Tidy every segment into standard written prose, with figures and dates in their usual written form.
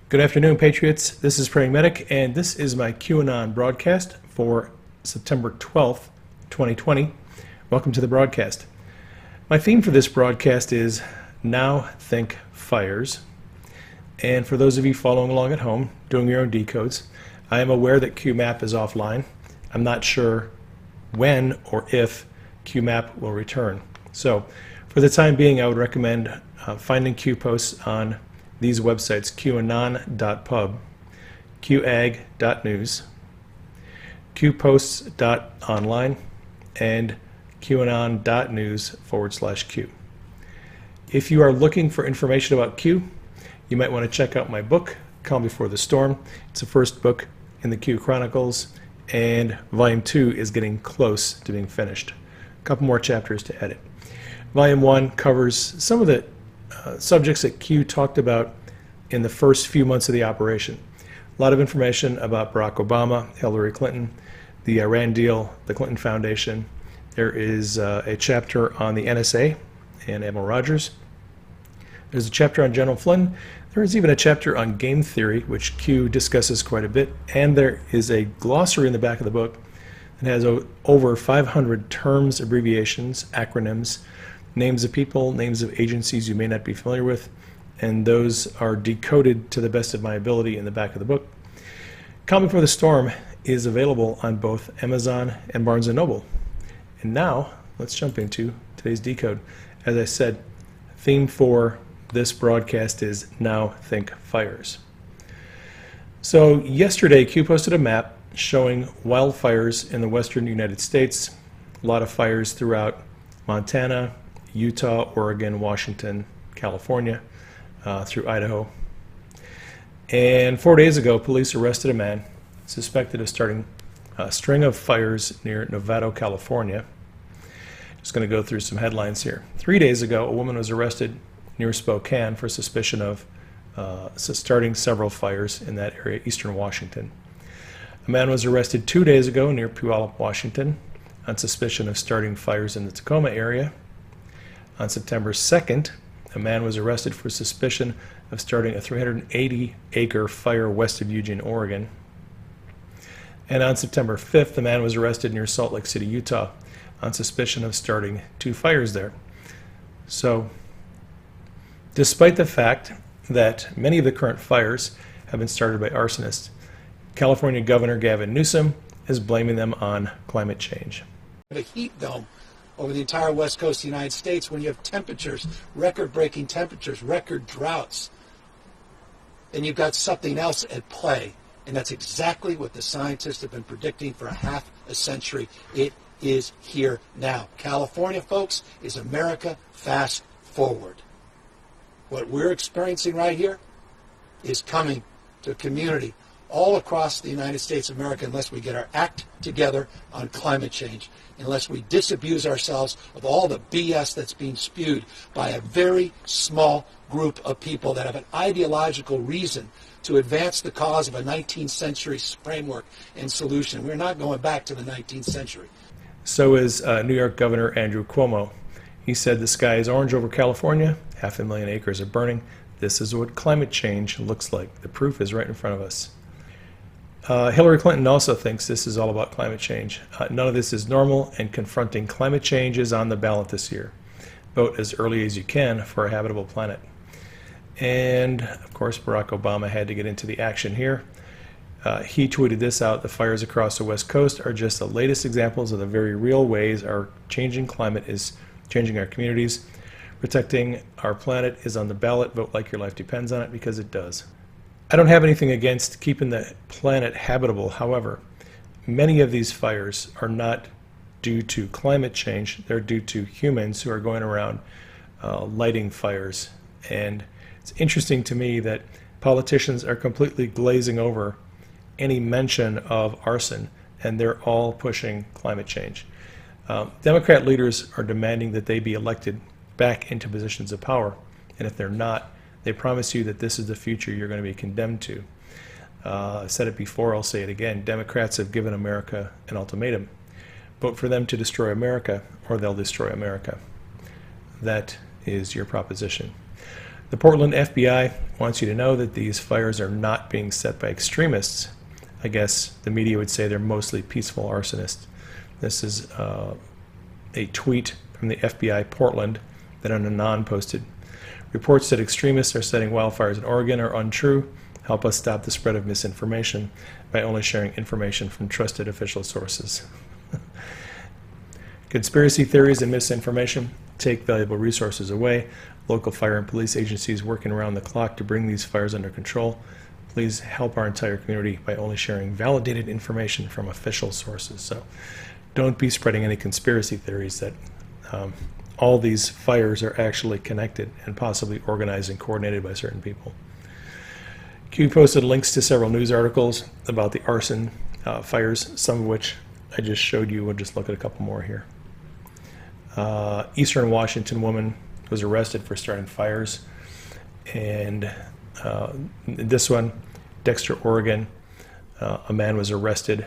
Good afternoon, Patriots. This is Praying Medic, and this is my QAnon broadcast for September 12th, 2020. Welcome to the broadcast. My theme for this broadcast is Now Think Fires. And for those of you following along at home, doing your own decodes, I am aware that QMAP is offline. I'm not sure when or if QMAP will return. So, for the time being, I would recommend finding Q posts on these websites: qanon.pub, qag.news, qposts.online, and qanon.news/Q. If you are looking for information about Q, you might want to check out my book, Calm Before the Storm. It's the first book in the Q Chronicles, and Volume 2 is getting close to being finished. A couple more chapters to edit. Volume 1 covers some of the subjects that Q talked about in the first few months of the operation. A lot of information about Barack Obama, Hillary Clinton, the Iran deal, the Clinton Foundation. There is a chapter on the NSA and Admiral Rogers. There's a chapter on General Flynn. There is even a chapter on game theory, which Q discusses quite a bit. And there is a glossary in the back of the book that has over 500 terms, abbreviations, acronyms, names of people, names of agencies you may not be familiar with, and those are decoded to the best of my ability in the back of the book. Calm Before the Storm is available on both Amazon and Barnes & Noble. And now, let's jump into today's decode. As I said, theme for this broadcast is Now Think Fires. So yesterday, Q posted a map showing wildfires in the western United States. A lot of fires throughout Montana, Utah, Oregon, Washington, California, through Idaho. And 4 days ago, police arrested a man suspected of starting a string of fires near Novato, California. Just going to go through some headlines here. 3 days ago, a woman was arrested near Spokane for suspicion of starting several fires in that area, eastern Washington. A man was arrested 2 days ago near Puyallup, Washington, on suspicion of starting fires in the Tacoma area. On September 2nd, a man was arrested for suspicion of starting a 380-acre fire west of Eugene, Oregon. And on September 5th, a man was arrested near Salt Lake City, Utah, on suspicion of starting 2 fires there. So, despite the fact that many of the current fires have been started by arsonists, California Governor Gavin Newsom is blaming them on climate change. A heat dome over the entire west coast of the United States when you have temperatures, record-breaking temperatures, record droughts, then you've got something else at play. And that's exactly what the scientists have been predicting for half a century. It is here now. California, folks, is America fast forward. What we're experiencing right here is coming to a community all across the United States of America unless we get our act together on climate change, unless we disabuse ourselves of all the BS that's being spewed by a very small group of people that have an ideological reason to advance the cause of a 19th century framework and solution. We're not going back to the 19th century. So is New York Governor Andrew Cuomo. He said the sky is orange over California, 500,000 acres are burning. This is what climate change looks like. The proof is right in front of us. Hillary Clinton also thinks this is all about climate change. None of this is normal, and confronting climate change is on the ballot this year. Vote as early as you can for a habitable planet. And, of course, Barack Obama had to get into the action here. He tweeted this out: the fires across the West Coast are just the latest examples of the very real ways our changing climate is changing our communities. Protecting our planet is on the ballot. Vote like your life depends on it, because it does. I don't have anything against keeping the planet habitable. However, many of these fires are not due to climate change. They're due to humans who are going around lighting fires. And it's interesting to me that politicians are completely glazing over any mention of arson, and they're all pushing climate change. Democrat leaders are demanding that they be elected back into positions of power, and if they're not, they promise you that this is the future you're going to be condemned to. I said it before, I'll say it again. Democrats have given America an ultimatum. Vote for them to destroy America, or they'll destroy America. That is your proposition. The Portland FBI wants you to know that these fires are not being set by extremists. I guess the media would say they're mostly peaceful arsonists. This is a tweet from the FBI Portland that an Anon posted. Reports that extremists are setting wildfires in Oregon are untrue. Help us stop the spread of misinformation by only sharing information from trusted official sources. Conspiracy theories and misinformation take valuable resources away. Local fire and police agencies working around the clock to bring these fires under control. Please help our entire community by only sharing validated information from official sources. So don't be spreading any conspiracy theories that all these fires are actually connected and possibly organized and coordinated by certain people. Q posted links to several news articles about the arson fires, some of which I just showed you. We'll just look at a couple more here. Eastern Washington woman was arrested for starting fires. And this one, Dexter, Oregon, a man was arrested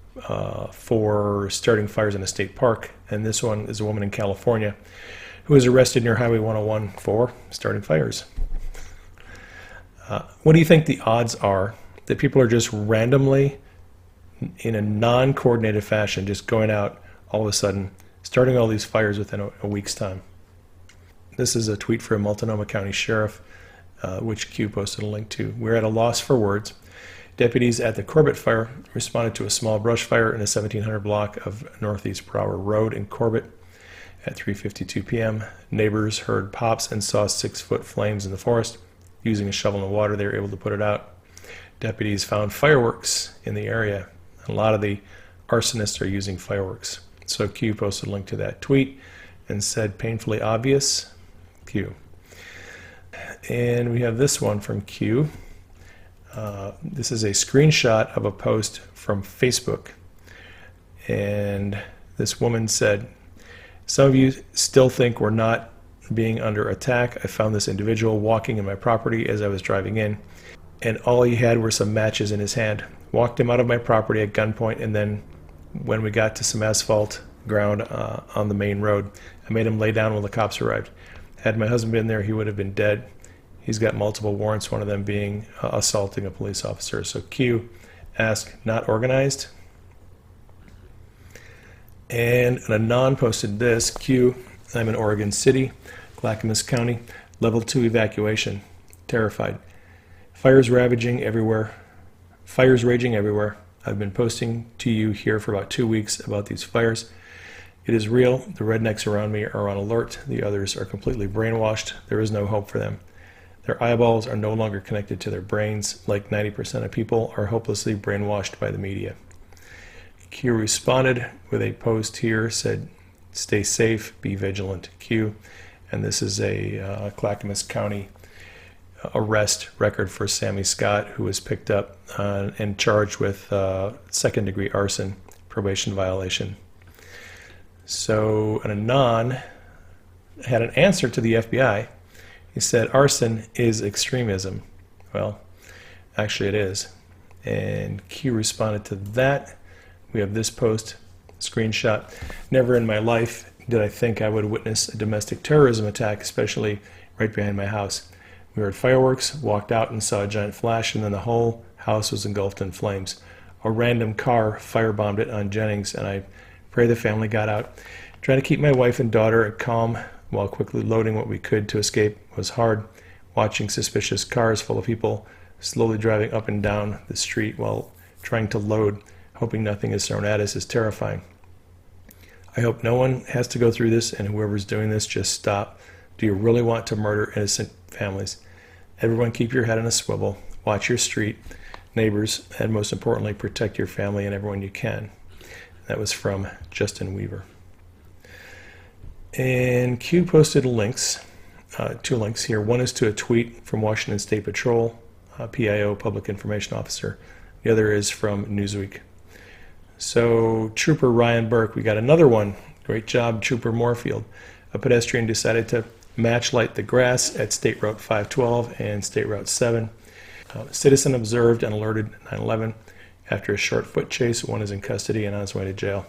for starting fires in a state park. And this one is a woman in California who was arrested near Highway 101 for starting fires. What do you think the odds are that people are just randomly, in a non-coordinated fashion, just going out all of a sudden, starting all these fires within a week's time? This is a tweet from Multnomah County Sheriff, which Q posted a link to. We're at a loss for words. Deputies at the Corbett Fire responded to a small brush fire in the 1700 block of Northeast Brower Road in Corbett at 3:52 p.m. Neighbors heard pops and saw 6-foot flames in the forest. Using a shovel and water, they were able to put it out. Deputies found fireworks in the area. A lot of the arsonists are using fireworks. So Q posted a link to that tweet and said, painfully obvious, Q. And we have this one from Q. This is a screenshot of a post from Facebook. And this woman said, some of you still think we're not being under attack. I found this individual walking in my property as I was driving in, and all he had were some matches in his hand. Walked him out of my property at gunpoint, and then when we got to some asphalt ground on the main road, I made him lay down when the cops arrived. Had my husband been there, he would have been dead. He's got multiple warrants, one of them being assaulting a police officer. So Q asked, not organized? And an Anon posted this, Q, I'm in Oregon City, Clackamas County, level 2 evacuation, terrified. Fires raging everywhere. I've been posting to you here for about 2 weeks about these fires. It is real. The rednecks around me are on alert. The others are completely brainwashed. There is no hope for them. Their eyeballs are no longer connected to their brains. Like 90% of people are hopelessly brainwashed by the media. Q responded with a post here, said, stay safe, be vigilant, Q. And this is a Clackamas County arrest record for Sammy Scott, who was picked up and charged with second-degree arson, probation violation. So an Anon had an answer to the FBI. He said, arson is extremism. Well, actually it is. And Q responded to that. We have this post, screenshot. Never in my life did I think I would witness a domestic terrorism attack, especially right behind my house. We heard fireworks, walked out and saw a giant flash, and then the whole house was engulfed in flames. A random car firebombed it on Jennings, and I pray the family got out. Trying to keep my wife and daughter calm while quickly loading what we could to escape was hard. Watching suspicious cars full of people slowly driving up and down the street while trying to load, hoping nothing is thrown at us, is terrifying. I hope no one has to go through this, and whoever's doing this, just stop. Do you really want to murder innocent families? Everyone keep your head on a swivel, watch your street, neighbors, and most importantly, protect your family and everyone you can. That was from Justin Weaver. And Q posted links, 2 links here. One is to a tweet from Washington State Patrol, PIO, Public Information Officer. The other is from Newsweek. So Trooper Ryan Burke, we got another one. Great job, Trooper Moorfield. A pedestrian decided to match light the grass at State Route 512 and State Route 7. A citizen observed and alerted 911. After a short foot chase, one is in custody and on his way to jail.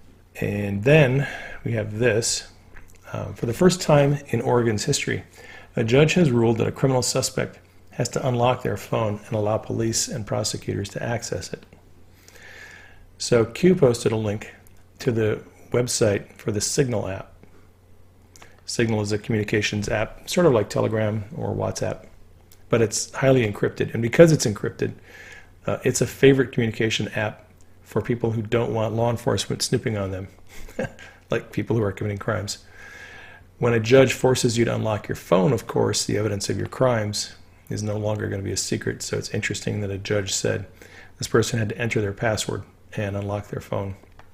And then we have this. For the first time in Oregon's history, A judge has ruled that a criminal suspect has to unlock their phone and allow police and prosecutors to access it. So Q posted a link to the website for the Signal app. Signal is a communications app, sort of like Telegram or WhatsApp, but it's highly encrypted. And because it's encrypted, it's a favorite communication app for people who don't want law enforcement snooping on them, like people who are committing crimes. When a judge forces you to unlock your phone, of course, the evidence of your crimes is no longer going to be a secret. So it's interesting that a judge said this person had to enter their password and unlock their phone.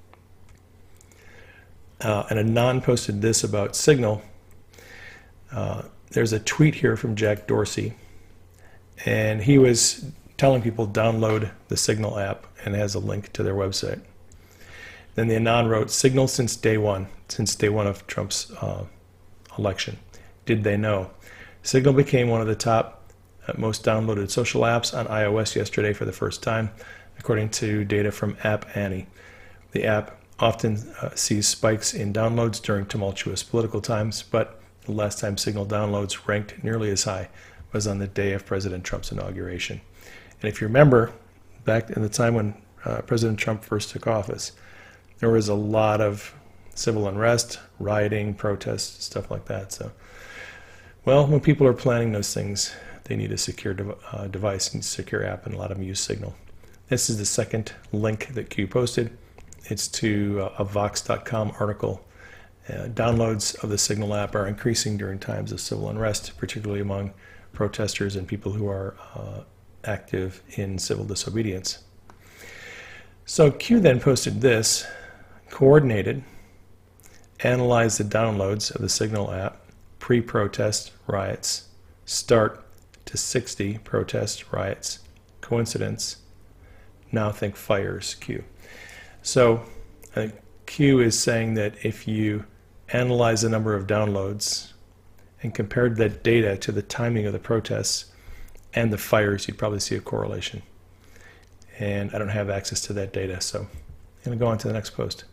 And Anon posted this about Signal. There's a tweet here from Jack Dorsey, and he was telling people download the Signal app, and has a link to their website. Then the Anon wrote, Signal since day one of Trump's election. Did they know? Signal became one of the top most downloaded social apps on iOS yesterday for the first time, according to data from App Annie. The app often sees spikes in downloads during tumultuous political times, but the last time Signal downloads ranked nearly as high was on the day of President Trump's inauguration. And if you remember, back in the time when President Trump first took office, there was a lot of civil unrest, rioting, protests, stuff like that. So, well, when people are planning those things, they need a secure device and secure app, and a lot of them use Signal. This is the second link that Q posted. It's to a Vox.com article. Downloads of the Signal app are increasing during times of civil unrest, particularly among protesters and people who are active in civil disobedience. So Q then posted this, coordinated, analyzed the downloads of the Signal app, pre-protest riots, start to 60 protest riots, coincidence, now think fires, Q. So Q is saying that if you analyze the number of downloads and compared that data to the timing of the protests and the fires, you'd probably see a correlation. And I don't have access to that data, so I'm going to go on to the next post.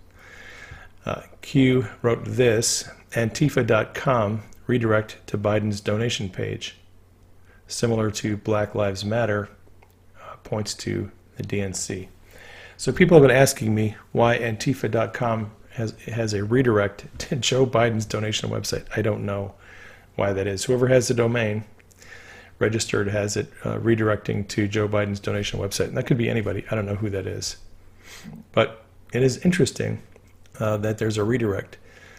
Q wrote this, Antifa.com redirect to Biden's donation page. Similar to Black Lives Matter, points to the DNC. So people have been asking me why Antifa.com has a redirect to Joe Biden's donation website. I don't know why that is. Whoever has the domain registered has it redirecting to Joe Biden's donation website. And that could be anybody. I don't know who that is. But it is interesting that there's a redirect.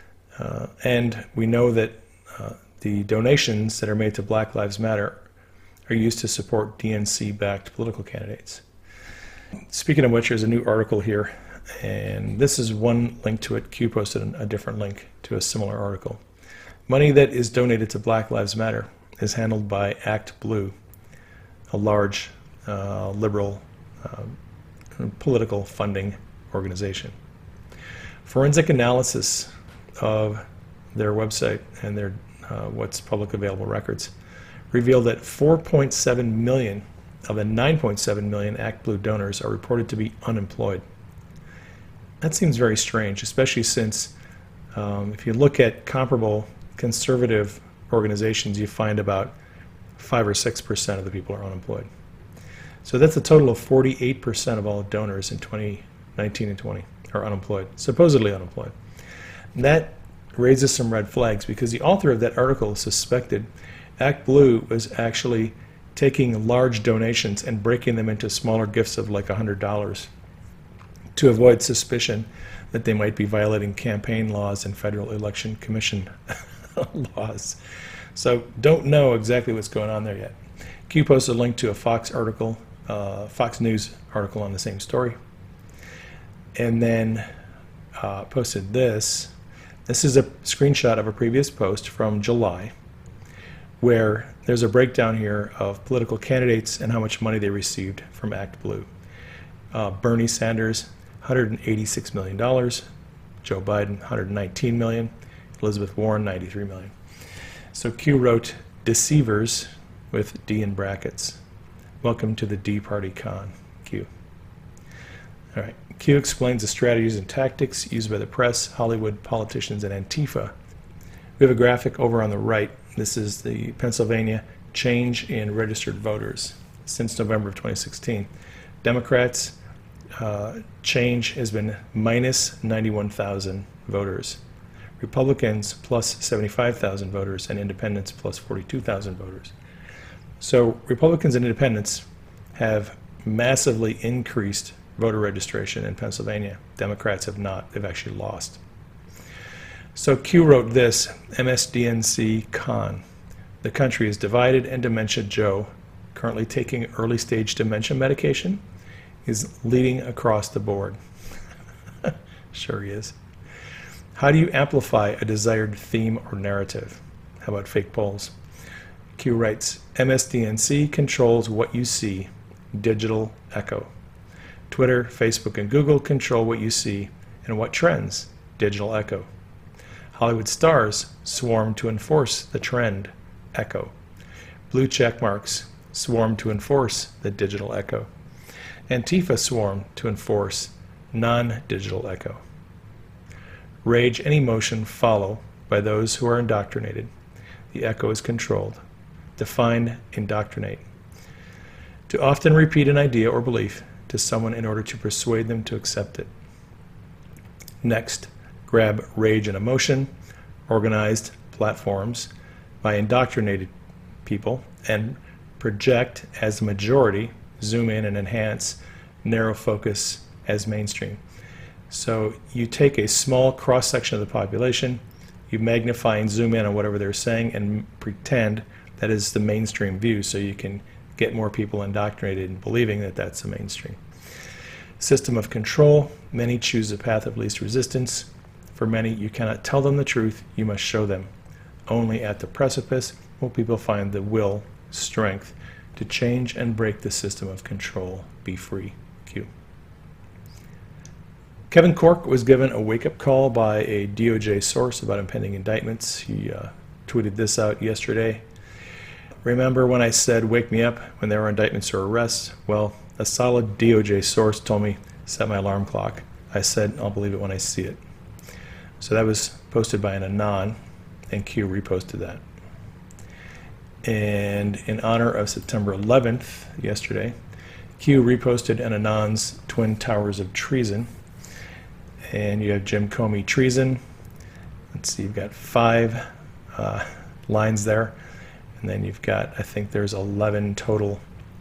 And we know that the donations that are made to Black Lives Matter are used to support DNC-backed political candidates. Speaking of which, there's a new article here, and this is one link to it. Q posted a different link to a similar article. Money that is donated to Black Lives Matter is handled by Act Blue, a large liberal political funding organization. Forensic analysis of their website and their what's public available records revealed that 4.7 million of the 9.7 million Act Blue donors are reported to be unemployed. That seems very strange, especially since if you look at comparable conservative organizations, you find about 5 or 6% of the people are unemployed. So that's a total of 48% of all donors in 2019 and 20 are unemployed, supposedly unemployed. And that raises some red flags because the author of that article suspected Act Blue was actually taking large donations and breaking them into smaller gifts of like $100 to avoid suspicion that they might be violating campaign laws and Federal Election Commission laws. So don't know exactly what's going on there yet. Q posted a link to a Fox article, Fox News article on the same story, and then posted this. This is a screenshot of a previous post from July, where there's a breakdown here of political candidates and how much money they received from Act Blue. Bernie Sanders, $186 million. Joe Biden, $119 million. Elizabeth Warren, $93 million. So Q wrote, deceivers with D in brackets. Welcome to the D Party Con, Q. All right. Q explains the strategies and tactics used by the press, Hollywood, politicians, and Antifa. We have a graphic over on the right This is the Pennsylvania change in registered voters since November of 2016. Democrats, change has been minus 91,000 voters. Republicans plus 75,000 voters, and independents plus 42,000 voters. So Republicans and independents have massively increased voter registration in Pennsylvania. Democrats have not. They've actually lost. So Q wrote this, MSDNC Con. The country is divided, and Dementia Joe, currently taking early stage dementia medication, is leading across the board. Sure he is. How do you amplify a desired theme or narrative? How about fake polls? Q writes, MSDNC controls what you see, digital echo. Twitter, Facebook, and Google control what you see and what trends, digital echo. Hollywood stars swarm to enforce the trend, echo. Blue check marks swarm to enforce the digital echo. Antifa swarm to enforce non-digital echo. Rage and emotion follow by those who are indoctrinated. The echo is controlled. Define indoctrinate. To often repeat an idea or belief to someone in order to persuade them to accept it. Next, grab rage and emotion, organized platforms by indoctrinated people, and project as the majority, zoom in and enhance, narrow focus as mainstream. So you take a small cross-section of the population, you magnify and zoom in on whatever they're saying and pretend that is the mainstream view, so you can get more people indoctrinated in believing that that's the mainstream. System of control. Many choose the path of least resistance. For many, you cannot tell them the truth, you must show them. Only at the precipice will people find the will, strength, to change and break the system of control. Be free. Q. Kevin Corke was given a wake-up call by a DOJ source about impending indictments. He tweeted this out yesterday. Remember when I said, wake me up when there are indictments or arrests? Well, a solid DOJ source told me, set my alarm clock. I said, I'll believe it when I see it. So that was posted by an Anon, and Q reposted that. And in honor of September 11th, yesterday, Q reposted an Anon's Twin Towers of Treason. And you have Jim Comey treason. Let's see, you've got 5 lines there. And then you've got, I think there's 11 total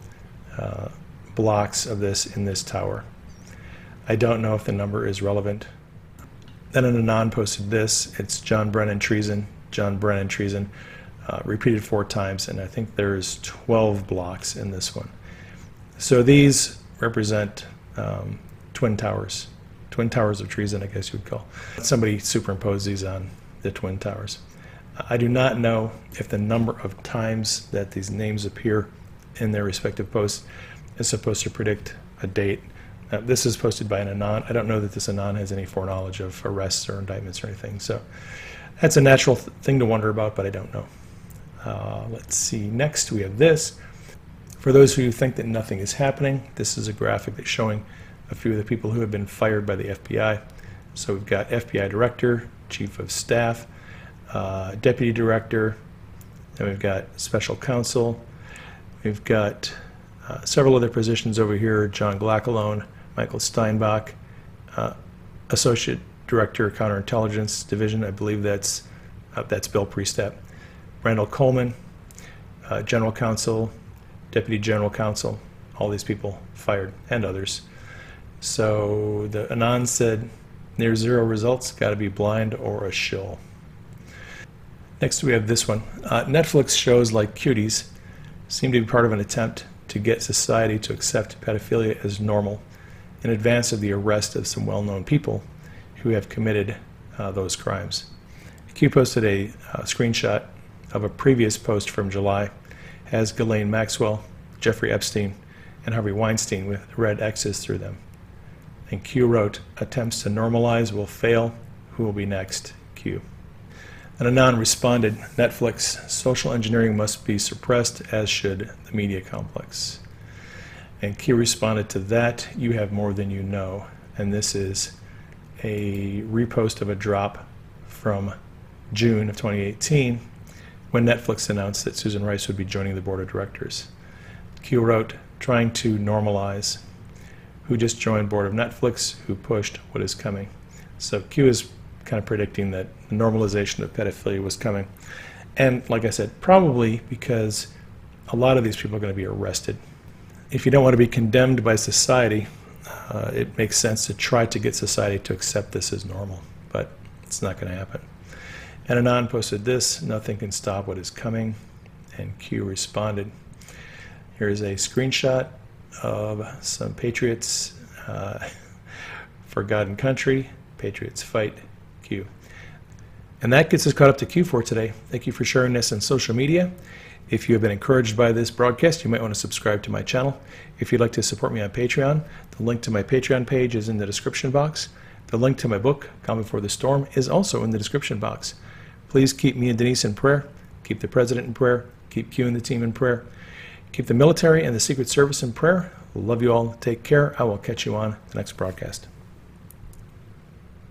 blocks of this in this tower. I don't know if the number is relevant. Then an Anon posted this. It's John Brennan treason, John Brennan treason, repeated 4 times, and I think there's 12 blocks in this one. So these represent twin towers of treason, I guess you would call. Somebody superimposed these on the Twin Towers. I do not know if the number of times that these names appear in their respective posts is supposed to predict a date. This is posted by an Anon. I don't know that this Anon has any foreknowledge of arrests or indictments or anything. So that's a natural thing to wonder about, but I don't know. Let's see. Next, we have this. For those who think that nothing is happening, this is a graphic that's showing a few of the people who have been fired by the FBI. So we've got FBI Director, Chief of Staff, Deputy Director, then we've got Special Counsel, we've got several other positions over here, John Glackalone, Michael Steinbach, Associate Director, Counterintelligence Division, I believe that's Bill Priestap, Randall Coleman, General Counsel, Deputy General Counsel, all these people fired, and others. So the Anon said, near zero results, got to be blind or a shill. Next we have this one. Netflix shows like Cuties seem to be part of an attempt to get society to accept pedophilia as normal in advance of the arrest of some well-known people who have committed those crimes. Q posted a screenshot of a previous post from July, has Ghislaine Maxwell, Jeffrey Epstein, and Harvey Weinstein with red X's through them. And Q wrote, attempts to normalize will fail. Who will be next? Q. And Anon responded, Netflix, social engineering must be suppressed, as should the media complex. And Q responded to that, you have more than you know. And this is a repost of a drop from June of 2018 when Netflix announced that Susan Rice would be joining the board of directors. Q wrote, trying to normalize. Who just joined board of Netflix? Who pushed? What is coming? So Q is kind of predicting that the normalization of pedophilia was coming. And like I said, probably because a lot of these people are going to be arrested. If you don't want to be condemned by society, it makes sense to try to get society to accept this as normal, but it's not going to happen. And Anon posted this, nothing can stop what is coming, and Q responded. Here's a screenshot of some patriots for God and country. Patriots fight, Q. And that gets us caught up to Q for today. Thank you for sharing this on social media. If you have been encouraged by this broadcast, you might want to subscribe to my channel. If you'd like to support me on Patreon, the link to my Patreon page is in the description box. The link to my book, Calm Before the Storm, is also in the description box. Please keep me and Denise in prayer. Keep the president in prayer. Keep Q and the team in prayer. Keep the military and the Secret Service in prayer. Love you all. Take care. I will catch you on the next broadcast.